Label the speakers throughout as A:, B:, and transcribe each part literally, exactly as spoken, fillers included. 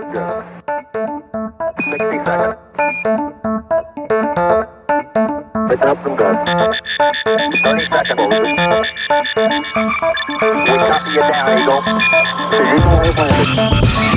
A: Good. sixty seconds. It's up and good. thirty seconds. We copy you down, Eagle. Eagle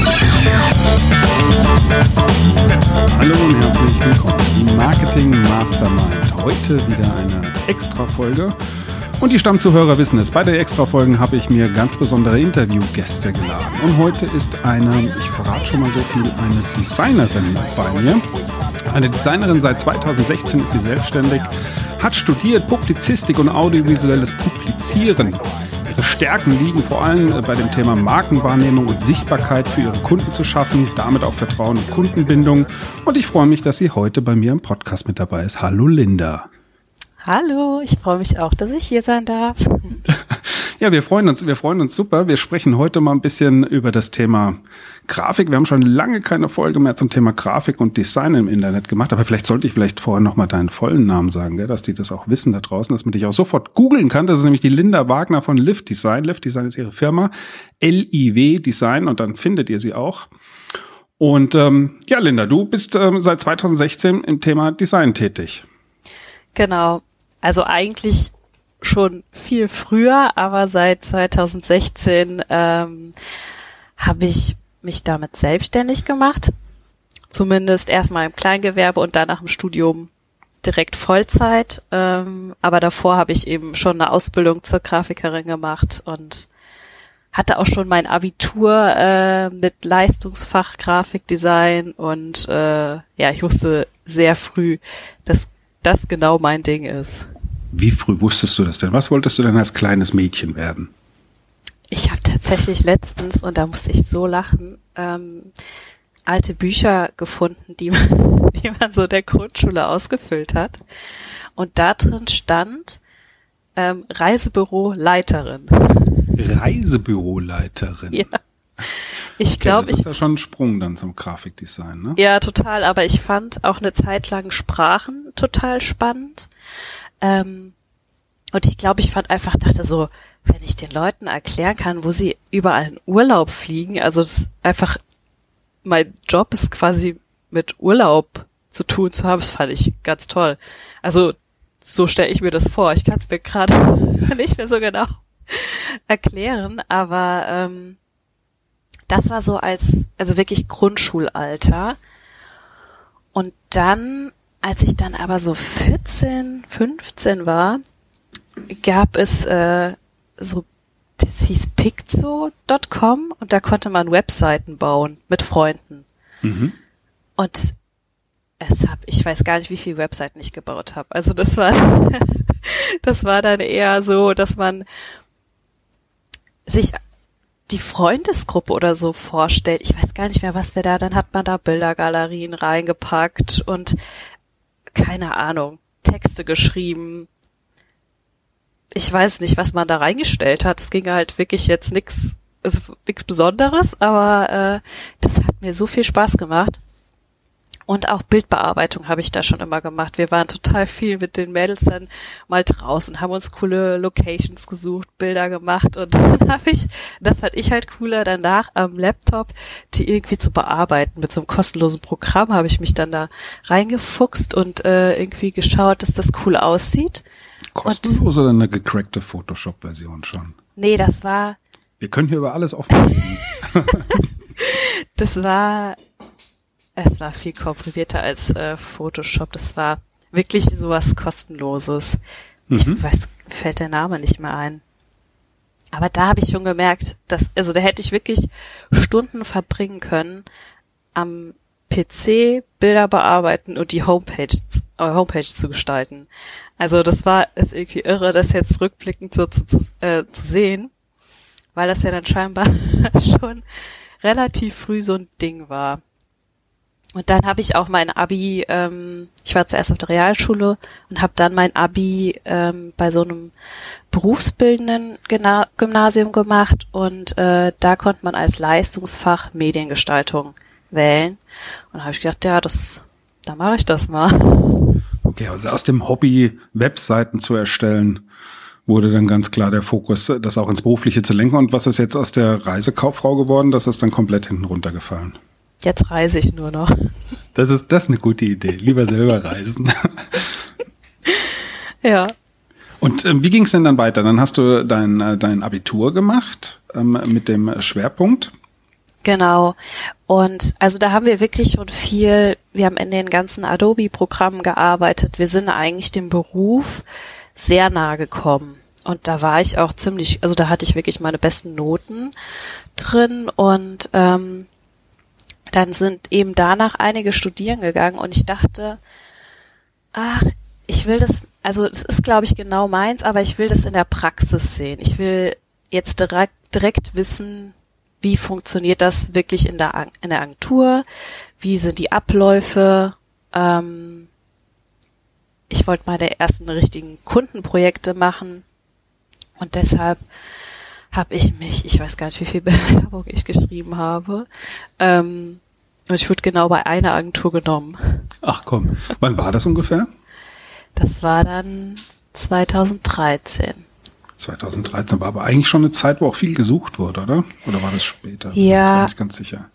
B: Hallo und herzlich willkommen im Marketing Mastermind. Heute wieder eine Extra-Folge. Und die Stammzuhörer wissen es, bei den Extra-Folgen habe ich mir ganz besondere Interviewgäste geladen. Und heute ist eine, ich verrate schon mal so viel, eine Designerin bei mir. Eine Designerin, seit zweitausendsechzehn ist sie selbstständig, hat studiert Publizistik und audiovisuelles Publizieren. Ihre Stärken liegen vor allem bei dem Thema Markenwahrnehmung und Sichtbarkeit für ihre Kunden zu schaffen, damit auch Vertrauen und Kundenbindung. Und ich freue mich, dass sie heute bei mir im Podcast mit dabei ist. Hallo Linda.
C: Hallo, ich freue mich auch, dass ich hier sein darf.
B: Ja, wir freuen uns, wir freuen uns super. Wir sprechen heute mal ein bisschen über das Thema Grafik. Wir haben schon lange keine Folge mehr zum Thema Grafik und Design im Internet gemacht, aber vielleicht sollte ich vielleicht vorher nochmal deinen vollen Namen sagen, gell? Dass die das auch wissen da draußen, dass man dich auch sofort googeln kann. Das ist nämlich die Linda Wagner von Liv Design. Liv Design ist ihre Firma, L I W Design, und dann findet ihr sie auch. Und ähm, ja, Linda, du bist ähm, seit zweitausendsechzehn im Thema Design tätig.
C: Genau, also eigentlich schon viel früher, aber seit zweitausendsechzehn ähm, habe ich mich damit selbstständig gemacht. Zumindest erstmal im Kleingewerbe und dann nach dem Studium direkt Vollzeit. Ähm, aber davor habe ich eben schon eine Ausbildung zur Grafikerin gemacht und hatte auch schon mein Abitur äh, mit Leistungsfach Grafikdesign und äh, ja, ich wusste sehr früh, dass das genau mein Ding ist.
B: Wie früh wusstest du das denn? Was wolltest du denn als kleines Mädchen werden?
C: Ich habe tatsächlich letztens, und da musste ich so lachen, ähm, alte Bücher gefunden, die man, die man so der Grundschule ausgefüllt hat. Und da drin stand ähm, Reisebüroleiterin.
B: Reisebüroleiterin?
C: Ja. Ich glaube,
B: okay, das ist ja schon ein Sprung dann zum Grafikdesign, ne?
C: Ja, total. Aber ich fand auch eine Zeit lang Sprachen total spannend. Ähm, und ich glaube, ich fand einfach, dachte so, wenn ich den Leuten erklären kann, wo sie überall in Urlaub fliegen, also das ist einfach, mein Job ist quasi mit Urlaub zu tun zu haben, das fand ich ganz toll. Also so stelle ich mir das vor. Ich kann es mir gerade nicht mehr so genau erklären, aber ähm, das war so als, also wirklich Grundschulalter. Und dann, als ich dann aber so vierzehn, fünfzehn war, gab es äh, so, das hieß Piczo Punkt com und da konnte man Webseiten bauen mit Freunden. Mhm. Und es hab, ich weiß gar nicht, wie viele Webseiten ich gebaut habe. Also das war, das war dann eher so, dass man sich die Freundesgruppe oder so vorstellt. Ich weiß gar nicht mehr, was wir da, dann hat man da Bildergalerien reingepackt und keine Ahnung, Texte geschrieben. Ich weiß nicht, was man da reingestellt hat. Es ging halt wirklich jetzt nix, also nix Besonderes, aber äh, das hat mir so viel Spaß gemacht. Und auch Bildbearbeitung habe ich da schon immer gemacht. Wir waren total viel mit den Mädels dann mal draußen, haben uns coole Locations gesucht, Bilder gemacht und dann habe ich, das fand ich halt cooler, danach am Laptop die irgendwie zu bearbeiten. Mit so einem kostenlosen Programm habe ich mich dann da reingefuchst und äh, irgendwie geschaut, dass das cool aussieht.
B: Kostenlos oder eine gecrackte Photoshop-Version schon?
C: Nee, das war...
B: Wir können hier über alles offen reden.
C: Das war... Es war viel komprimierter als äh, Photoshop. Das war wirklich sowas Kostenloses. Mhm. Ich weiß, mir fällt der Name nicht mehr ein. Aber da habe ich schon gemerkt, dass, also da hätte ich wirklich Stunden verbringen können am P C, Bilder bearbeiten und die Homepage, äh, Homepage zu gestalten. Also das war ist irgendwie irre, das jetzt rückblickend so zu, zu, äh, zu sehen, weil das ja dann scheinbar schon relativ früh so ein Ding war. Und dann habe ich auch mein Abi, ähm, ich war zuerst auf der Realschule und habe dann mein Abi ähm, bei so einem berufsbildenden Gena- Gymnasium gemacht und äh, da konnte man als Leistungsfach Mediengestaltung wählen. Und da habe ich gedacht, ja, das, da mache ich das mal.
B: Okay, also aus dem Hobby, Webseiten zu erstellen, wurde dann ganz klar der Fokus, das auch ins Berufliche zu lenken. Und was ist jetzt aus der Reisekauffrau geworden? Das ist dann komplett hinten runtergefallen.
C: Jetzt reise ich nur noch.
B: Das ist, das ist eine gute Idee. Lieber selber reisen.
C: Ja.
B: Und äh, wie ging es denn dann weiter? Dann hast du dein, äh, dein Abitur gemacht ähm, mit dem Schwerpunkt.
C: Genau. Und also da haben wir wirklich schon viel, wir haben in den ganzen Adobe-Programmen gearbeitet. Wir sind eigentlich dem Beruf sehr nahe gekommen. Und da war ich auch ziemlich, also da hatte ich wirklich meine besten Noten drin. Und ähm, dann sind eben danach einige studieren gegangen. Und ich dachte, ach, ich will das, also es ist, glaube ich, genau meins, aber ich will das in der Praxis sehen. Ich will jetzt direkt, direkt wissen, wie funktioniert das wirklich in der, in der Agentur? Wie sind die Abläufe? Ähm, ich wollte meine ersten richtigen Kundenprojekte machen und deshalb habe ich mich, ich weiß gar nicht, wie viel Bewerbung ich geschrieben habe, ähm, und ich wurde genau bei einer Agentur genommen.
B: Ach komm, wann war das ungefähr?
C: Das war dann zweitausenddreizehn.
B: zweitausenddreizehn war aber eigentlich schon eine Zeit, wo auch viel gesucht wurde, oder? Oder war das später?
C: Ja.
B: Das war nicht ganz sicher.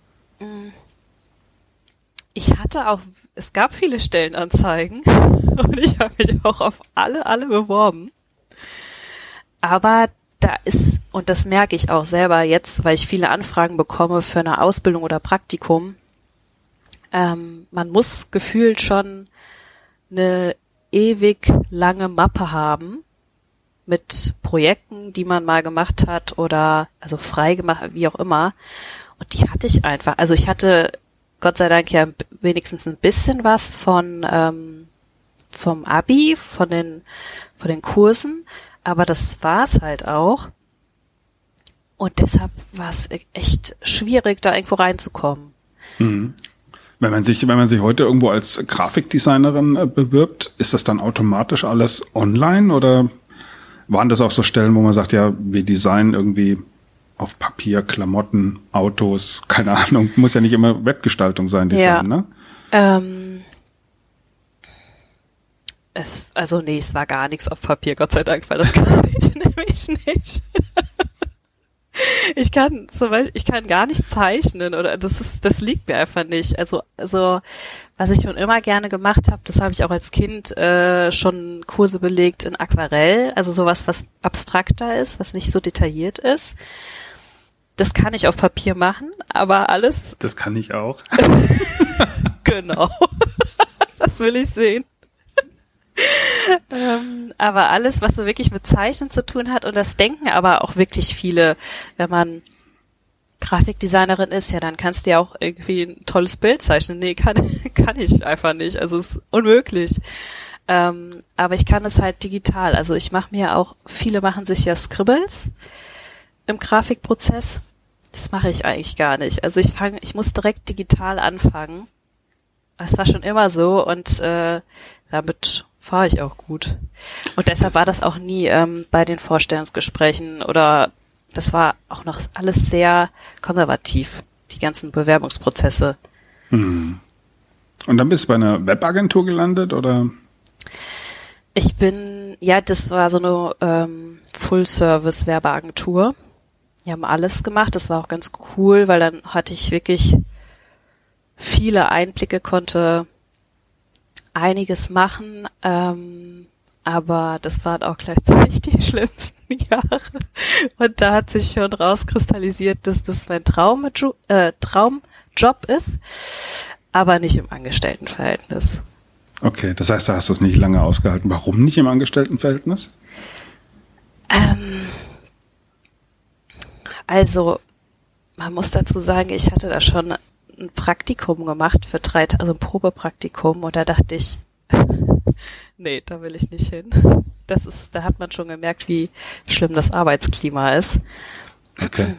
C: Ich hatte auch, es gab viele Stellenanzeigen und ich habe mich auch auf alle, alle beworben. Aber da ist, und das merke ich auch selber jetzt, weil ich viele Anfragen bekomme für eine Ausbildung oder Praktikum, ähm, man muss gefühlt schon eine ewig lange Mappe haben mit Projekten, die man mal gemacht hat oder also frei gemacht, wie auch immer. Und die hatte ich einfach. Also ich hatte Gott sei Dank ja wenigstens ein bisschen was von ähm, vom Abi, von den von den Kursen, aber das war's halt auch. Und deshalb war es echt schwierig, da irgendwo reinzukommen.
B: Mhm. Wenn man sich, wenn man sich heute irgendwo als Grafikdesignerin äh, bewirbt, ist das dann automatisch alles online oder waren das auch so Stellen, wo man sagt, ja, wir designen irgendwie auf Papier, Klamotten, Autos, keine Ahnung, muss ja nicht immer Webgestaltung sein, Design,
C: ja.
B: ne?
C: Ähm, es, also nee, es war gar nichts auf Papier, Gott sei Dank, weil das kann ich nämlich nicht. Ich kann zum Beispiel, ich kann gar nicht zeichnen oder das ist, das liegt mir einfach nicht. Also, also was ich schon immer gerne gemacht habe, das habe ich auch als Kind äh, schon Kurse belegt in Aquarell, also sowas, was abstrakter ist, was nicht so detailliert ist. Das kann ich auf Papier machen, aber alles.
B: Das kann ich auch.
C: Genau. Das will ich sehen. ähm, aber alles, was so wirklich mit Zeichnen zu tun hat, und das denken aber auch wirklich viele, wenn man Grafikdesignerin ist, ja, dann kannst du ja auch irgendwie ein tolles Bild zeichnen. Nee, kann, kann ich einfach nicht. Also es ist unmöglich. Ähm, aber ich kann es halt digital. Also ich mache mir auch, viele machen sich ja Scribbles im Grafikprozess. Das mache ich eigentlich gar nicht. Also ich fange, ich muss direkt digital anfangen. Es war schon immer so und äh, damit fahre ich auch gut. Und deshalb war das auch nie ähm, bei den Vorstellungsgesprächen oder das war auch noch alles sehr konservativ, die ganzen Bewerbungsprozesse.
B: Hm. Und dann bist du bei einer Webagentur gelandet, oder?
C: Ich bin, ja, das war so eine ähm, Full-Service-Werbeagentur. Die haben alles gemacht, das war auch ganz cool, weil dann hatte ich wirklich viele Einblicke, konnte einiges machen, ähm, aber das waren auch gleichzeitig die schlimmsten Jahre. Und da hat sich schon rauskristallisiert, dass das mein Traumjo- äh, Traumjob ist, aber nicht im Angestelltenverhältnis.
B: Okay, das heißt, da hast du es nicht lange ausgehalten. Warum nicht im Angestelltenverhältnis?
C: Ähm, also, man muss dazu sagen, ich hatte da schon ein Praktikum gemacht für drei, also ein Probepraktikum, und da dachte ich, nee, da will ich nicht hin. Das ist, da hat man schon gemerkt, wie schlimm das Arbeitsklima ist.
B: Okay.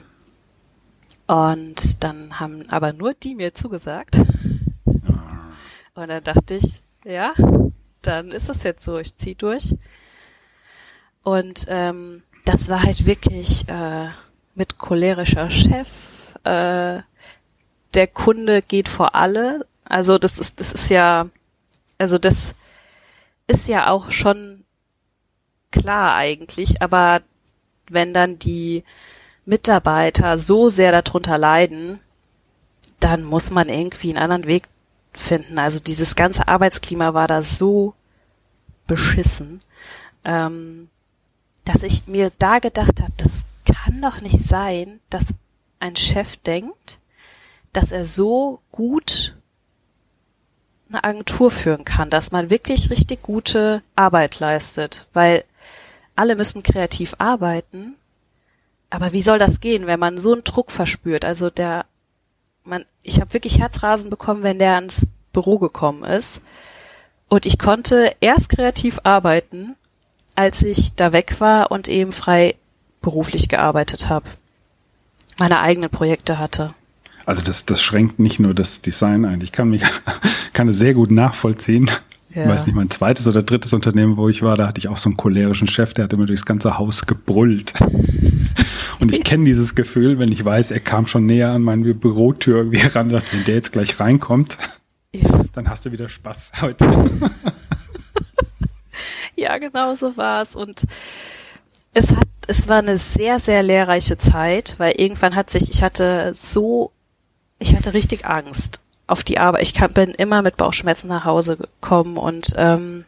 C: Und dann haben aber nur die mir zugesagt. Und dann dachte ich, ja, dann ist es jetzt so, ich zieh durch. Und ähm, das war halt wirklich äh, mit cholerischer Chef, äh, der Kunde geht vor alle. Also das ist, das ist ja, also das ist ja auch schon klar eigentlich, aber wenn dann die Mitarbeiter so sehr darunter leiden, dann muss man irgendwie einen anderen Weg finden. Also dieses ganze Arbeitsklima war da so beschissen, ähm, dass ich mir da gedacht habe, das kann doch nicht sein, dass ein Chef denkt, dass er so gut eine Agentur führen kann, dass man wirklich richtig gute Arbeit leistet, weil alle müssen kreativ arbeiten, aber wie soll das gehen, wenn man so einen Druck verspürt? Also der, man, ich habe wirklich Herzrasen bekommen, wenn der ans Büro gekommen ist und ich konnte erst kreativ arbeiten, als ich da weg war und eben frei beruflich gearbeitet habe, meine eigenen Projekte hatte.
B: Also das, das schränkt nicht nur das Design ein. Ich kann mich, kann es sehr gut nachvollziehen. Ja. Ich weiß nicht, mein zweites oder drittes Unternehmen, wo ich war, da hatte ich auch so einen cholerischen Chef, der hat immer durchs ganze Haus gebrüllt. Und ich kenne dieses Gefühl, wenn ich weiß, er kam schon näher an meine Bürotür irgendwie ran, dachte, wenn der jetzt gleich reinkommt, ja. Dann hast du wieder Spaß heute.
C: Ja, genau so war es. Und es hat, es war eine sehr, sehr lehrreiche Zeit, weil irgendwann hat sich, ich hatte so, ich hatte richtig Angst auf die Arbeit. Ich kann, bin immer mit Bauchschmerzen nach Hause gekommen und ähm,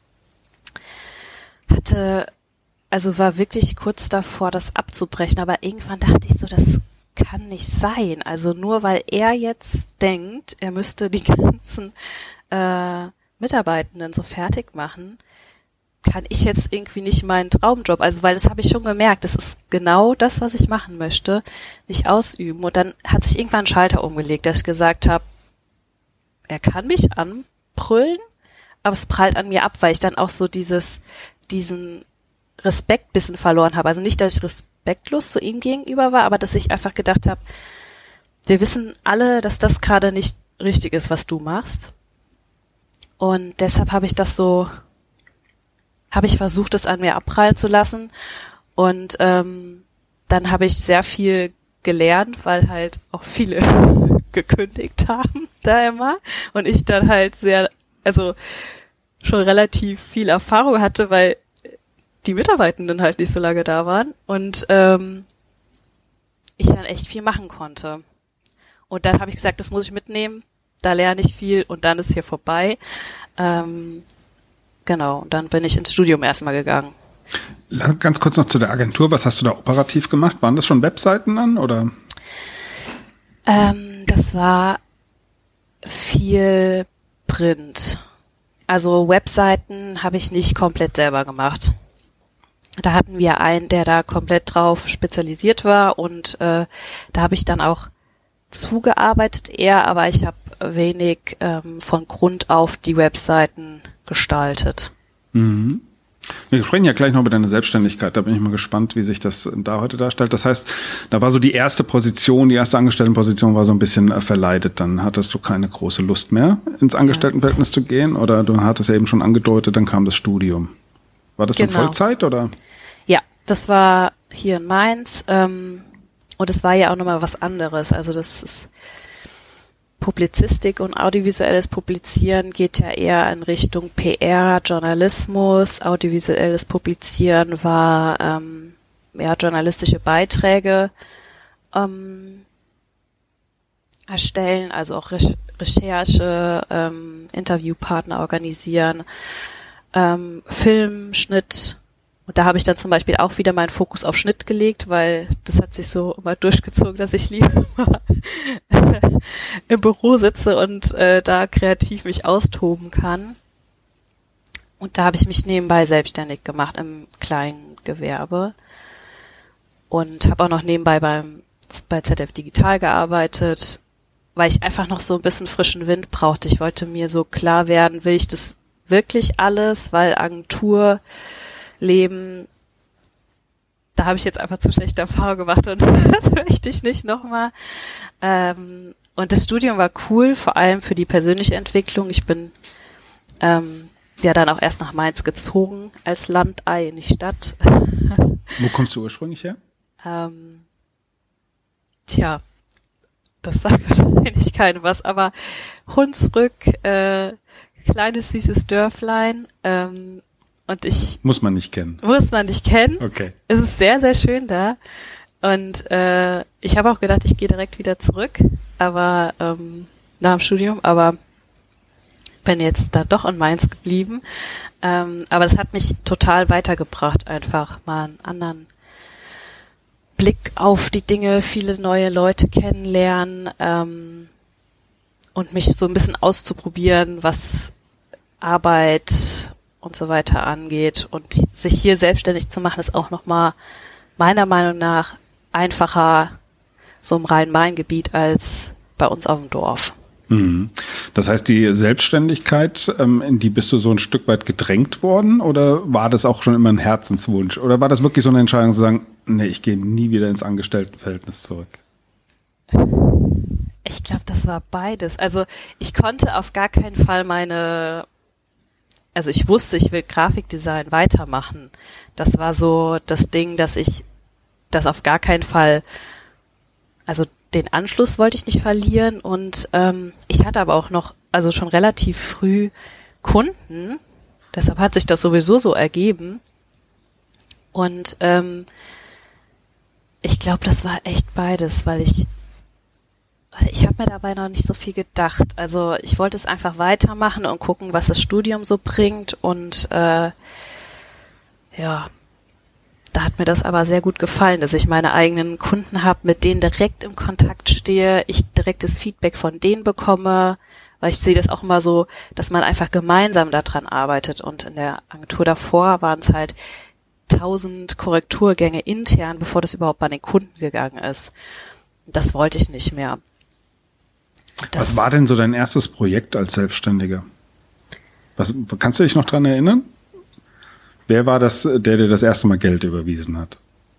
C: hatte, also war wirklich kurz davor, das abzubrechen. Aber irgendwann dachte ich so, das kann nicht sein. Also nur weil er jetzt denkt, er müsste die ganzen äh, Mitarbeitenden so fertig machen, kann ich jetzt irgendwie nicht meinen Traumjob, also weil das habe ich schon gemerkt, das ist genau das, was ich machen möchte, nicht ausüben. Und dann hat sich irgendwann ein Schalter umgelegt, dass ich gesagt habe, er kann mich anbrüllen, aber es prallt an mir ab, weil ich dann auch so dieses, diesen Respekt bisschen verloren habe. Also nicht, dass ich respektlos zu ihm gegenüber war, aber dass ich einfach gedacht habe, wir wissen alle, dass das gerade nicht richtig ist, was du machst. Und deshalb habe ich das so habe ich versucht, es an mir abprallen zu lassen und ähm, dann habe ich sehr viel gelernt, weil halt auch viele gekündigt haben da immer und ich dann halt sehr, also schon relativ viel Erfahrung hatte, weil die Mitarbeitenden halt nicht so lange da waren und ähm, ich dann echt viel machen konnte. Und dann habe ich gesagt, das muss ich mitnehmen, da lerne ich viel und dann ist hier vorbei. Ähm, Genau, und dann bin ich ins Studium erstmal gegangen.
B: Ganz kurz noch zu der Agentur. Was hast du da operativ gemacht? Waren das schon Webseiten dann, oder?
C: Ähm, das war viel Print. Also Webseiten habe ich nicht komplett selber gemacht. Da hatten wir einen, der da komplett drauf spezialisiert war und äh, da habe ich dann auch zugearbeitet eher, aber ich habe wenig ähm, von Grund auf die Webseiten gestaltet.
B: Mhm. Wir sprechen ja gleich noch über deine Selbstständigkeit, da bin ich mal gespannt, wie sich das da heute darstellt. Das heißt, da war so die erste Position, die erste Angestelltenposition war so ein bisschen äh, verleidet. Dann hattest du keine große Lust mehr, ins Angestelltenverhältnis ja. zu gehen oder du hattest ja eben schon angedeutet, dann kam das Studium. War das
C: genau.
B: in Vollzeit oder?
C: Ja, das war hier in Mainz ähm, und es war ja auch nochmal was anderes. Also das ist Publizistik und audiovisuelles Publizieren geht ja eher in Richtung P R, Journalismus. Audiovisuelles Publizieren war ähm, ja journalistische Beiträge ähm, erstellen, also auch Re- Recherche, ähm, Interviewpartner organisieren, ähm, Film, Schnitt. Und da habe ich dann zum Beispiel auch wieder meinen Fokus auf Schnitt gelegt, weil das hat sich so immer durchgezogen, dass ich lieber im Büro sitze und äh, da kreativ mich austoben kann. Und da habe ich mich nebenbei selbstständig gemacht im kleinen Gewerbe und habe auch noch nebenbei beim bei Z D F Digital gearbeitet, weil ich einfach noch so ein bisschen frischen Wind brauchte. Ich wollte mir so klar werden, will ich das wirklich alles, weil Agentur Leben, da habe ich jetzt einfach zu schlechte Erfahrungen gemacht und das möchte ich nicht nochmal. Ähm, und das Studium war cool, vor allem für die persönliche Entwicklung. Ich bin ähm, ja dann auch erst nach Mainz gezogen, als Landei in die Stadt.
B: Wo kommst du ursprünglich her?
C: Ähm, tja, das sagt wahrscheinlich keinem was, aber Hunsrück, äh, kleines süßes Dörflein, ähm, und ich
B: muss man nicht kennen.
C: Muss man nicht kennen.
B: Okay.
C: Es ist sehr, sehr schön da. Und äh, ich habe auch gedacht, ich gehe direkt wieder zurück, aber ähm, nach dem Studium, aber bin jetzt da doch in Mainz geblieben. Ähm, aber das hat mich total weitergebracht, einfach mal einen anderen Blick auf die Dinge, viele neue Leute kennenlernen ähm, und mich so ein bisschen auszuprobieren, was Arbeit und so weiter angeht. Und sich hier selbstständig zu machen, ist auch nochmal meiner Meinung nach einfacher so im Rhein-Main-Gebiet als bei uns auf dem Dorf.
B: Mhm. Das heißt, die Selbstständigkeit, ähm, in die bist du so ein Stück weit gedrängt worden oder war das auch schon immer ein Herzenswunsch? Oder war das wirklich so eine Entscheidung zu sagen, nee, ich gehe nie wieder ins Angestelltenverhältnis zurück?
C: Ich glaube, das war beides. Also ich konnte auf gar keinen Fall meine, also ich wusste, ich will Grafikdesign weitermachen. Das war so das Ding, dass ich das auf gar keinen Fall, also den Anschluss wollte ich nicht verlieren und ähm, ich hatte aber auch noch, also schon relativ früh Kunden, deshalb hat sich das sowieso so ergeben und ähm, ich glaube, das war echt beides, weil ich ich habe mir dabei noch nicht so viel gedacht. Also ich wollte es einfach weitermachen und gucken, was das Studium so bringt und äh, ja, da hat mir das aber sehr gut gefallen, dass ich meine eigenen Kunden habe, mit denen direkt im Kontakt stehe, ich direktes Feedback von denen bekomme, weil ich sehe das auch immer so, dass man einfach gemeinsam daran arbeitet und in der Agentur davor waren es halt tausend Korrekturgänge intern, bevor das überhaupt bei den Kunden gegangen ist. Das wollte ich nicht mehr. Das
B: Was war denn so dein erstes Projekt als Selbstständiger? Was, kannst du dich noch dran erinnern? Wer war das, der dir das erste Mal Geld überwiesen hat?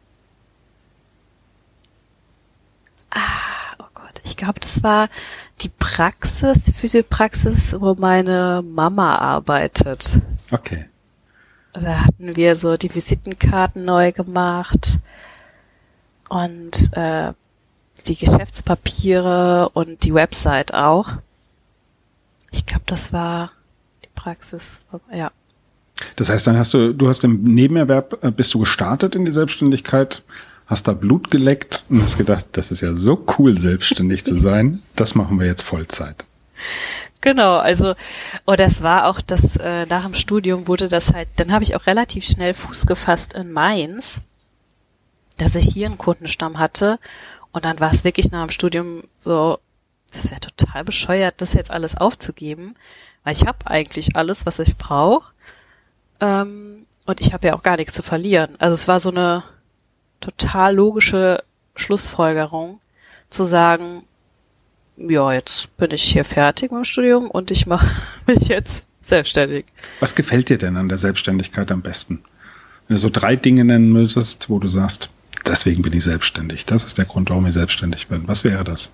C: Ah, oh Gott, ich glaube, das war die Praxis, die Physiopraxis, wo meine Mama arbeitet.
B: Okay.
C: Da hatten wir so die Visitenkarten neu gemacht und äh, die Geschäftspapiere und die Website auch. Ich glaube, das war die Praxis, ja.
B: Das heißt, dann hast du, du hast im Nebenerwerb, äh, bist du gestartet in die Selbstständigkeit, hast da Blut geleckt und hast gedacht, das ist ja so cool, selbstständig zu sein, das machen wir jetzt Vollzeit.
C: Genau, also, und das war auch das, äh, nach dem Studium wurde das halt, dann habe ich auch relativ schnell Fuß gefasst in Mainz, dass ich hier einen Kundenstamm hatte und dann war es wirklich nach dem Studium so, das wäre total bescheuert, das jetzt alles aufzugeben, weil ich habe eigentlich alles, was ich brauche. Ähm, und ich habe ja auch gar nichts zu verlieren. Also es war so eine total logische Schlussfolgerung, zu sagen, ja, jetzt bin ich hier fertig mit dem Studium und ich mache mich jetzt selbstständig.
B: Was gefällt dir denn an der Selbstständigkeit am besten? Wenn du so drei Dinge nennen müsstest, wo du sagst, deswegen bin ich selbstständig. Das ist der Grund, warum ich selbstständig bin. Was wäre das?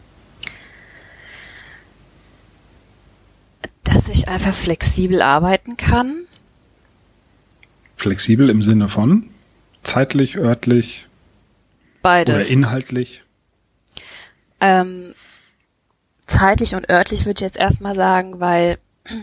C: Dass ich einfach flexibel arbeiten kann.
B: Flexibel im Sinne von zeitlich, örtlich
C: Beides.
B: Oder inhaltlich?
C: Ähm, zeitlich und örtlich würde ich jetzt erstmal sagen, weil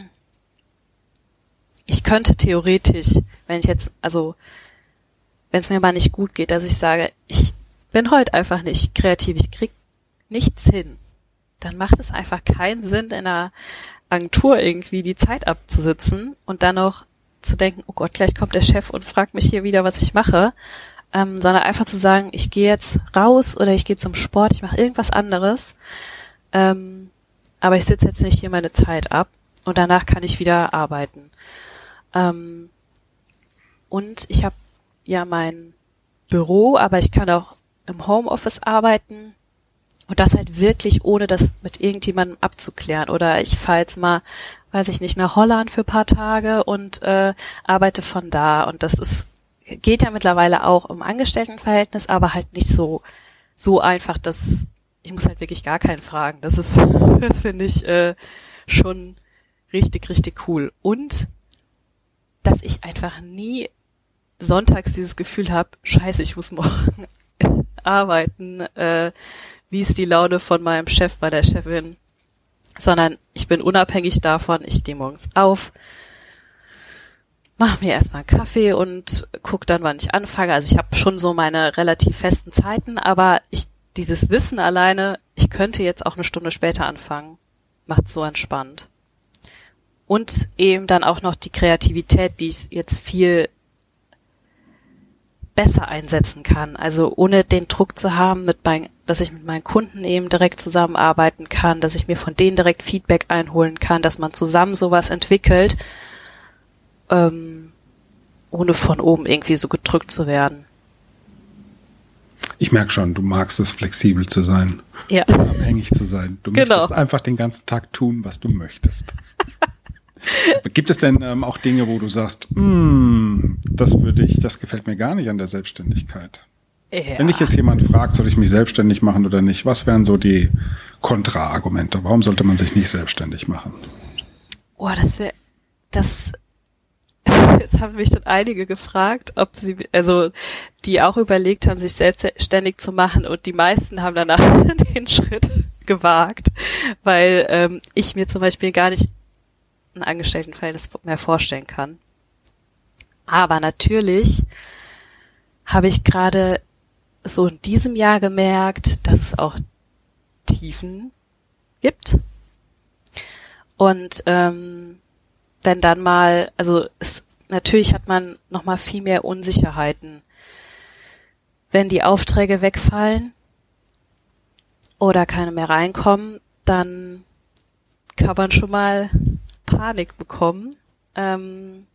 C: ich könnte theoretisch, wenn ich jetzt, also wenn es mir mal nicht gut geht, dass ich sage, ich bin heute einfach nicht kreativ, ich krieg nichts hin, dann macht es einfach keinen Sinn, in einer Agentur irgendwie die Zeit abzusitzen und dann noch zu denken, oh Gott, gleich kommt der Chef und fragt mich hier wieder, was ich mache, ähm, sondern einfach zu sagen, ich gehe jetzt raus oder ich gehe zum Sport, ich mache irgendwas anderes, ähm, aber ich sitze jetzt nicht hier meine Zeit ab und danach kann ich wieder arbeiten. Ähm, und ich habe ja mein Büro, aber ich kann auch im Homeoffice arbeiten und das halt wirklich ohne das mit irgendjemandem abzuklären. Oder ich fahre jetzt mal, weiß ich nicht, nach Holland für ein paar Tage und äh, arbeite von da. Und das ist geht ja mittlerweile auch im Angestelltenverhältnis, aber halt nicht so so einfach, dass ich muss halt wirklich gar keinen fragen. Das ist, das finde ich äh, schon richtig, richtig cool. Und dass ich einfach nie sonntags dieses Gefühl habe, scheiße, ich muss morgen arbeiten, äh, wie ist die Laune von meinem Chef, bei der Chefin, sondern ich bin unabhängig davon, ich stehe morgens auf, mache mir erstmal einen Kaffee und gucke dann, wann ich anfange. Also ich habe schon so meine relativ festen Zeiten, aber ich dieses Wissen alleine, ich könnte jetzt auch eine Stunde später anfangen, macht so entspannt. Und eben dann auch noch die Kreativität, die ich jetzt viel besser einsetzen kann. Also ohne den Druck zu haben, mit mein, dass ich mit meinen Kunden eben direkt zusammenarbeiten kann, dass ich mir von denen direkt Feedback einholen kann, dass man zusammen sowas entwickelt, ähm, ohne von oben irgendwie so gedrückt zu werden.
B: Ich merke schon, du magst es, flexibel zu sein,
C: ja.
B: abhängig zu sein. Du
C: genau.
B: möchtest einfach den ganzen Tag tun, was du möchtest. Gibt es denn ähm, auch Dinge, wo du sagst, das würde ich, das gefällt mir gar nicht an der Selbstständigkeit? Ja. Wenn dich jetzt jemand fragt, soll ich mich selbstständig machen oder nicht, was wären so die Kontraargumente? Warum sollte man sich nicht selbstständig machen?
C: Oh, das wäre, das, es haben mich schon einige gefragt, ob sie, also die auch überlegt haben, sich selbstständig zu machen, und die meisten haben danach den Schritt gewagt, weil ähm, ich mir zum Beispiel gar nicht ein Angestelltenverhältnis mehr vorstellen kann. Aber natürlich habe ich gerade so in diesem Jahr gemerkt, dass es auch Tiefen gibt. Und ähm, wenn dann mal, also es, natürlich hat man noch mal viel mehr Unsicherheiten, wenn die Aufträge wegfallen oder keine mehr reinkommen, dann kann man schon mal Panik bekommen. Ähm,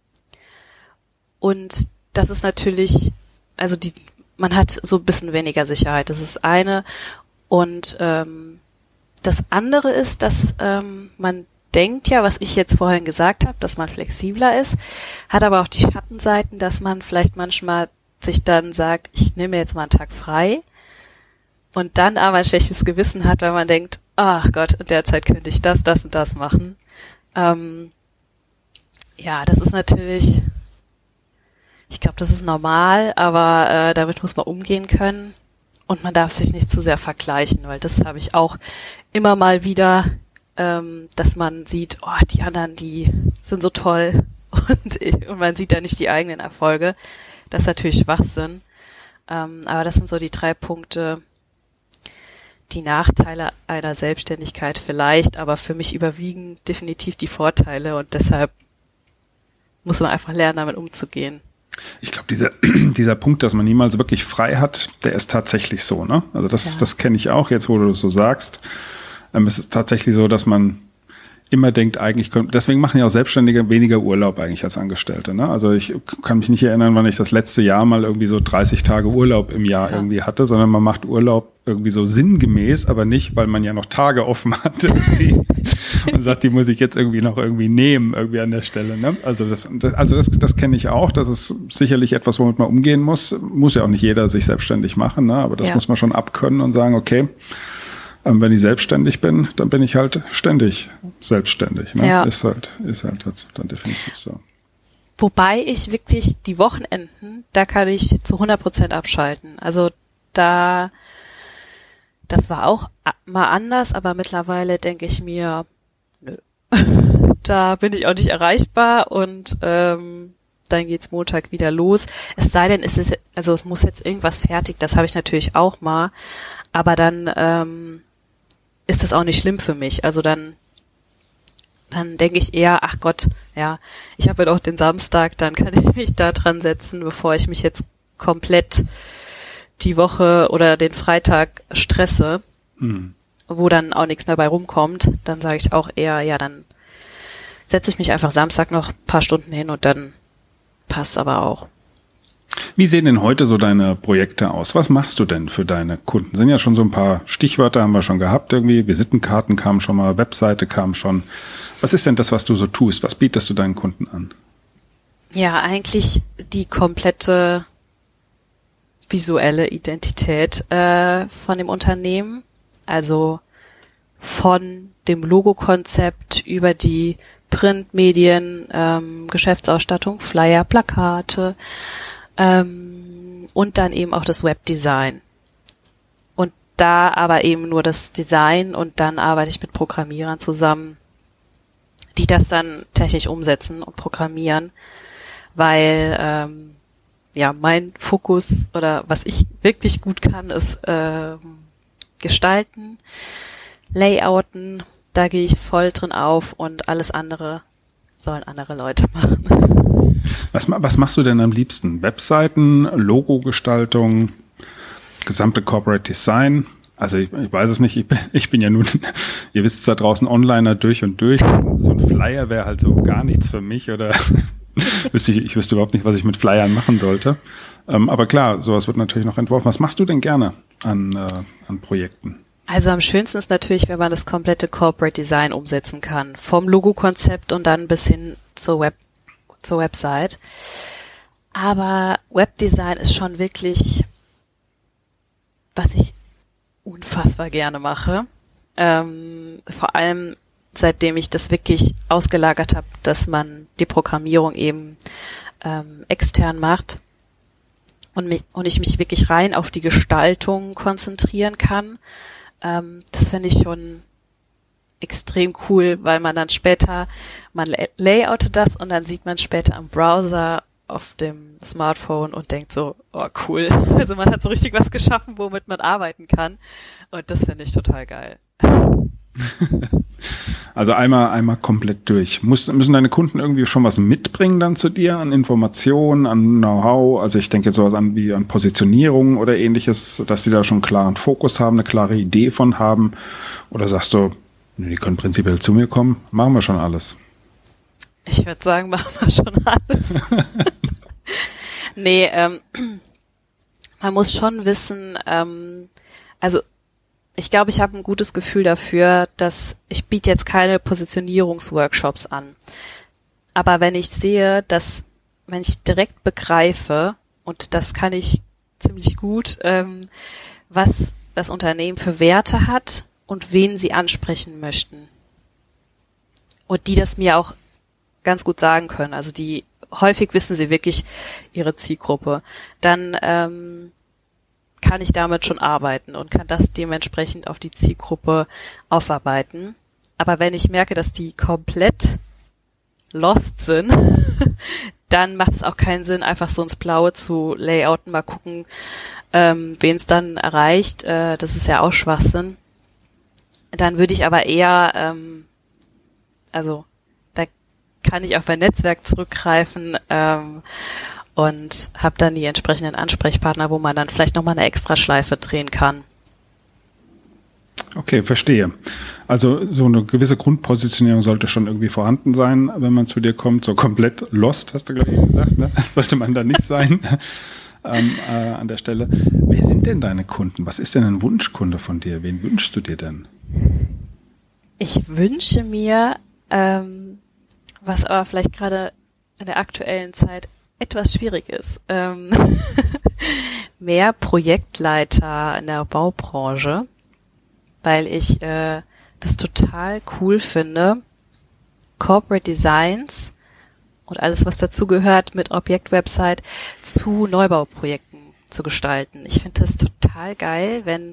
C: und das ist natürlich, also die, man hat so ein bisschen weniger Sicherheit. Das ist eine. Und ähm, das andere ist, dass ähm, man denkt ja, was ich jetzt vorhin gesagt habe, dass man flexibler ist, hat aber auch die Schattenseiten, dass man vielleicht manchmal sich dann sagt, ich nehme jetzt mal einen Tag frei und dann aber ein schlechtes Gewissen hat, weil man denkt, ach Gott, in der Zeit könnte ich das, das und das machen. Ähm, ja, das ist natürlich, ich glaube, das ist normal, aber äh, damit muss man umgehen können und man darf sich nicht zu sehr vergleichen, weil das habe ich auch immer mal wieder, ähm, dass man sieht, oh, die anderen, die sind so toll und, und man sieht da nicht die eigenen Erfolge. Das ist natürlich Schwachsinn. Ähm, aber das sind so die drei Punkte, die Nachteile einer Selbstständigkeit vielleicht, aber für mich überwiegen definitiv die Vorteile und deshalb muss man einfach lernen, damit umzugehen.
B: Ich glaube, dieser, dieser Punkt, dass man niemals wirklich frei hat, der ist tatsächlich so, ne? Also das, ja. das kenne ich auch jetzt, wo du das so sagst. Ähm, es ist tatsächlich so, dass man immer denkt, eigentlich können, deswegen machen ja auch Selbstständige weniger Urlaub eigentlich als Angestellte, ne? Also ich kann mich nicht erinnern, wann ich das letzte Jahr mal irgendwie so dreißig Tage Urlaub im Jahr ja. irgendwie hatte, sondern man macht Urlaub irgendwie so sinngemäß, aber nicht, weil man ja noch Tage offen hat irgendwie und sagt, die muss ich jetzt irgendwie noch irgendwie nehmen irgendwie an der Stelle, ne? Also das, das also das, das kenne ich auch, das ist sicherlich etwas, womit man umgehen muss. Muss ja auch nicht jeder sich selbstständig machen, ne? Aber das ja. muss man schon abkönnen und sagen, okay, wenn ich selbstständig bin, dann bin ich halt ständig selbstständig. Ne? Ja. Ist halt, ist halt dann definitiv so.
C: Wobei ich wirklich die Wochenenden, da kann ich zu hundert Prozent abschalten. Also da, das war auch mal anders, aber mittlerweile denke ich mir, nö, da bin ich auch nicht erreichbar und ähm, dann geht's Montag wieder los. Es sei denn, es ist, also es muss jetzt irgendwas fertig, das habe ich natürlich auch mal, aber dann ähm, ist das auch nicht schlimm für mich. Also dann, dann denke ich eher, ach Gott, ja, ich habe ja doch den Samstag, dann kann ich mich da dran setzen, bevor ich mich jetzt komplett die Woche oder den Freitag stresse, hm. wo dann auch nichts mehr bei rumkommt. Dann sage ich auch eher, ja, dann setze ich mich einfach Samstag noch ein paar Stunden hin und dann passt aber auch.
B: Wie sehen denn heute so deine Projekte aus? Was machst du denn für deine Kunden? Sind ja schon so ein paar Stichwörter, haben wir schon gehabt irgendwie. Visitenkarten kamen schon mal, Webseite kam schon. Was ist denn das, was du so tust? Was bietest du deinen Kunden an?
C: Ja, eigentlich die komplette visuelle Identität äh, von dem Unternehmen. Also von dem Logokonzept über die Printmedien, ähm, Geschäftsausstattung, Flyer, Plakate, Ähm, und dann eben auch das Webdesign. Und da aber eben nur das Design und dann arbeite ich mit Programmierern zusammen, die das dann technisch umsetzen und programmieren. weil ähm, ja mein Fokus oder was ich wirklich gut kann, ist ähm, gestalten, Layouten, da gehe ich voll drin auf und alles andere sollen andere Leute machen.
B: Was, was machst du denn am liebsten? Webseiten, Logogestaltung, gesamte Corporate Design? Also ich, ich weiß es nicht, ich bin, ich bin ja nun, ihr wisst es da draußen, Onliner durch und durch. So ein Flyer wäre halt so gar nichts für mich oder wüsste ich, ich wüsste überhaupt nicht, was ich mit Flyern machen sollte. Ähm, aber klar, sowas wird natürlich noch entworfen. Was machst du denn gerne an, äh, an Projekten?
C: Also am schönsten ist natürlich, wenn man das komplette Corporate Design umsetzen kann. Vom Logo-Konzept und dann bis hin zur Web, zur Website. Aber Webdesign ist schon wirklich, was ich unfassbar gerne mache. Ähm, vor allem, seitdem ich das wirklich ausgelagert habe, dass man die Programmierung eben ähm, extern macht und, mich, und ich mich wirklich rein auf die Gestaltung konzentrieren kann. Ähm, das finde ich schon extrem cool, weil man dann später, man layoutet das und dann sieht man später am Browser auf dem Smartphone und denkt so, oh cool. Also man hat so richtig was geschaffen, womit man arbeiten kann. Und das finde ich total geil.
B: Also einmal einmal komplett durch. Muss, müssen deine Kunden irgendwie schon was mitbringen dann zu dir an Informationen, an Know-how? Also ich denke jetzt sowas an wie an Positionierung oder ähnliches, dass die da schon einen klaren Fokus haben, eine klare Idee von haben. Oder sagst du, die können prinzipiell zu mir kommen, machen wir schon alles?
C: Ich würde sagen, machen wir schon alles. Nee, ähm, man muss schon wissen, ähm, also ich glaube, ich habe ein gutes Gefühl dafür, dass ich biete jetzt keine Positionierungsworkshops an. Aber wenn ich sehe, dass, wenn ich direkt begreife, und das kann ich ziemlich gut, ähm, was das Unternehmen für Werte hat und wen sie ansprechen möchten. Und die das mir auch ganz gut sagen können. Also die, häufig wissen sie wirklich ihre Zielgruppe. Dann ähm, kann ich damit schon arbeiten und kann das dementsprechend auf die Zielgruppe ausarbeiten. Aber wenn ich merke, dass die komplett lost sind, dann macht es auch keinen Sinn, einfach so ins Blaue zu layouten, mal gucken, ähm, wen es dann erreicht. Äh, das ist ja auch Schwachsinn. Dann würde ich aber eher, ähm, also da kann ich auf mein Netzwerk zurückgreifen ähm, und habe dann die entsprechenden Ansprechpartner, wo man dann vielleicht nochmal eine extra Schleife drehen kann.
B: Okay, verstehe. Also so eine gewisse Grundpositionierung sollte schon irgendwie vorhanden sein, wenn man zu dir kommt. So komplett lost, hast du glaube ich gesagt, ne? Das sollte man da nicht sein ähm, äh, an der Stelle. Wer sind denn deine Kunden? Was ist denn ein Wunschkunde von dir? Wen wünschst du dir denn?
C: Ich wünsche mir, ähm, was aber vielleicht gerade in der aktuellen Zeit etwas schwierig ist, ähm, mehr Projektleiter in der Baubranche, weil ich äh, das total cool finde, Corporate Designs und alles, was dazugehört, mit Objektwebsite zu Neubauprojekten zu gestalten. Ich finde das total geil, wenn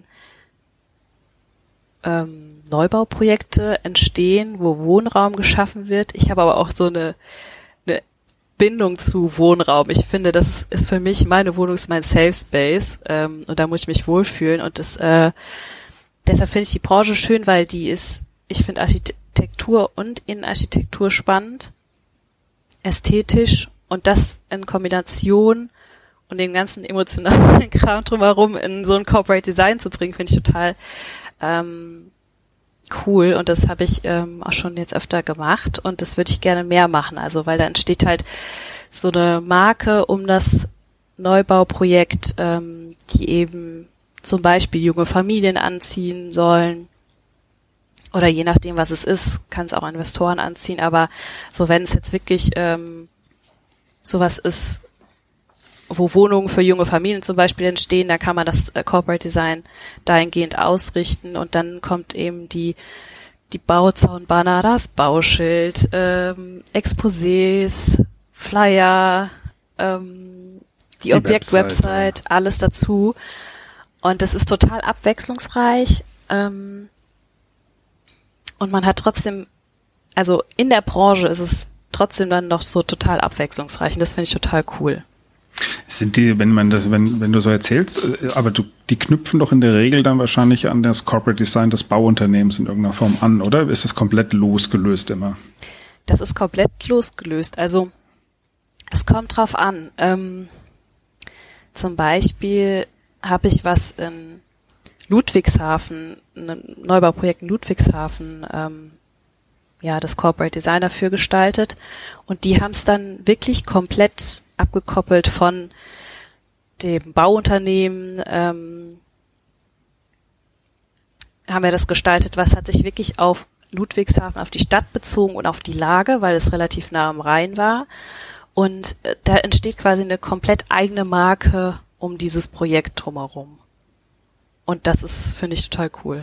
C: ähm, Neubauprojekte entstehen, wo Wohnraum geschaffen wird. Ich habe aber auch so eine, eine Bindung zu Wohnraum. Ich finde, das ist, ist für mich, meine Wohnung ist mein Safe Space ähm, und da muss ich mich wohlfühlen und das äh, deshalb finde ich die Branche schön, weil die ist, ich finde Architektur und Innenarchitektur spannend, ästhetisch und das in Kombination und den ganzen emotionalen Kram drumherum in so ein Corporate Design zu bringen, finde ich total ähm, cool und das habe ich ähm, auch schon jetzt öfter gemacht und das würde ich gerne mehr machen, also weil da entsteht halt so eine Marke um das Neubauprojekt, ähm, die eben zum Beispiel junge Familien anziehen sollen oder je nachdem, was es ist, kann es auch Investoren anziehen, aber so wenn es jetzt wirklich ähm, sowas ist, wo Wohnungen für junge Familien zum Beispiel entstehen, da kann man das äh, Corporate Design dahingehend ausrichten und dann kommt eben die die Bauzaunbanner, das Bauschild, ähm, Exposés, Flyer, ähm, die, die Objektwebsite, alles dazu. Und das ist total abwechslungsreich ähm, und man hat trotzdem, also in der Branche ist es trotzdem dann noch so total abwechslungsreich. Und das finde ich total cool.
B: Sind die, wenn man das, wenn, wenn du so erzählst, aber du, die knüpfen doch in der Regel dann wahrscheinlich an das Corporate Design des Bauunternehmens in irgendeiner Form an, oder? Ist es komplett losgelöst immer?
C: Das ist komplett losgelöst. Also es kommt drauf an. Ähm, zum Beispiel habe ich was in Ludwigshafen, ein Neubauprojekt in Ludwigshafen, ähm, ja, das Corporate Design dafür gestaltet. Und die haben es dann wirklich komplett abgekoppelt von dem Bauunternehmen, ähm, haben wir das gestaltet, was hat sich wirklich auf Ludwigshafen, auf die Stadt bezogen und auf die Lage, weil es relativ nah am Rhein war. Und äh, da entsteht quasi eine komplett eigene Marke um dieses Projekt drumherum. Und das ist, finde ich, total cool.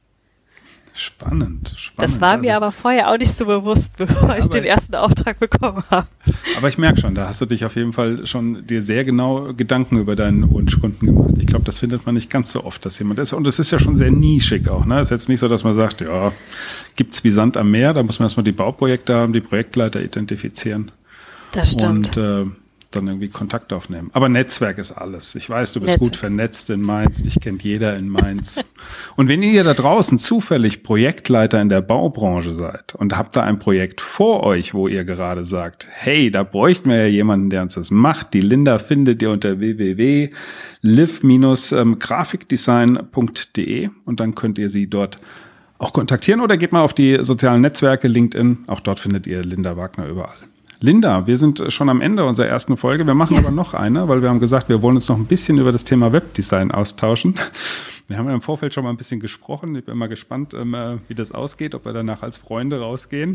B: Spannend, spannend.
C: Das war
B: also,
C: mir aber vorher auch nicht so bewusst, bevor ich den ersten Auftrag bekommen habe.
B: Aber ich merke schon, da hast du dich auf jeden Fall schon dir sehr genau Gedanken über deinen Wunschkunden gemacht. Ich glaube, das findet man nicht ganz so oft, dass jemand ist. Und es ist ja schon sehr nischig auch. Ne? Es ist jetzt nicht so, dass man sagt, ja, gibt's wie Sand am Meer. Da muss man erstmal die Bauprojekte haben, die Projektleiter identifizieren.
C: Das stimmt.
B: Und äh, dann irgendwie Kontakt aufnehmen. Aber Netzwerk ist alles. Ich weiß, du bist
C: Netzwerk.
B: gut vernetzt in Mainz. Dich kennt jeder in Mainz. Und wenn ihr da draußen zufällig Projektleiter in der Baubranche seid und habt da ein Projekt vor euch, wo ihr gerade sagt, hey, da bräuchten wir ja jemanden, der uns das macht. Die Linda findet ihr unter w w w punkt liv grafikdesign punkt d e und dann könnt ihr sie dort auch kontaktieren oder geht mal auf die sozialen Netzwerke, LinkedIn. Auch dort findet ihr Linda Wagner überall. Linda, wir sind schon am Ende unserer ersten Folge. Wir machen ja. aber noch eine, weil wir haben gesagt, wir wollen uns noch ein bisschen über das Thema Webdesign austauschen. Wir haben ja im Vorfeld schon mal ein bisschen gesprochen. Ich bin mal gespannt, wie das ausgeht, ob wir danach als Freunde rausgehen.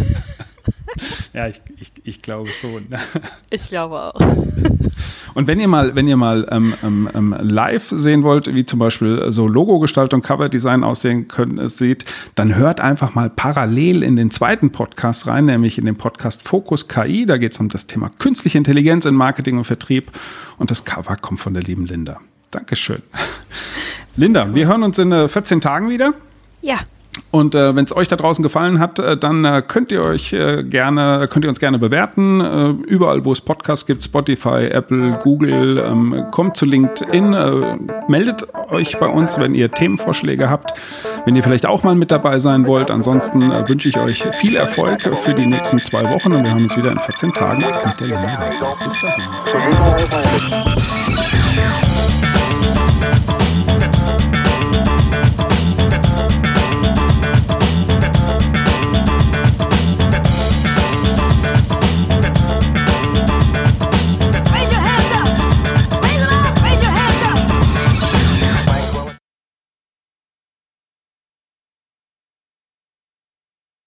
B: Ja, ich, ich, ich glaube schon.
C: Ich glaube auch.
B: Und wenn ihr mal, wenn ihr mal ähm, ähm, live sehen wollt, wie zum Beispiel so Logogestaltung, Coverdesign aussehen können, es sieht, dann hört einfach mal parallel in den zweiten Podcast rein, nämlich in den Podcast Fokus K I. Da geht es um das Thema künstliche Intelligenz in Marketing und Vertrieb. Und das Cover kommt von der lieben Linda. Dankeschön. Linda, wir hören uns in äh, vierzehn Tagen wieder.
C: Ja.
B: Und äh, wenn es euch da draußen gefallen hat, äh, dann äh, könnt ihr euch äh, gerne, könnt ihr uns gerne bewerten. Äh, überall, wo es Podcasts gibt, Spotify, Apple, Google, ähm, kommt zu LinkedIn, äh, meldet euch bei uns, wenn ihr Themenvorschläge habt, wenn ihr vielleicht auch mal mit dabei sein wollt. Ansonsten äh, wünsche ich euch viel Erfolg für die nächsten zwei Wochen und wir haben uns wieder in vierzehn Tagen mit der Linda. Bis dahin.